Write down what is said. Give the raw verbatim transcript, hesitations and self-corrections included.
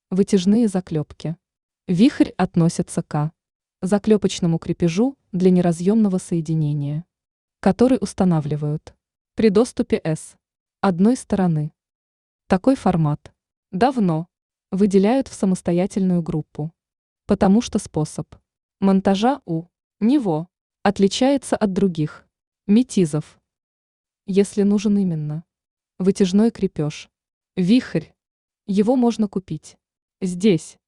Вытяжные заклепки. Вихрь относится к заклепочному крепежу для неразъемного соединения, который устанавливают при доступе с одной стороны. Такой формат давно выделяют в самостоятельную группу, потому что способ монтажа у него отличается от других метизов. Если нужен именно вытяжной крепеж, вихрь, его можно купить здесь.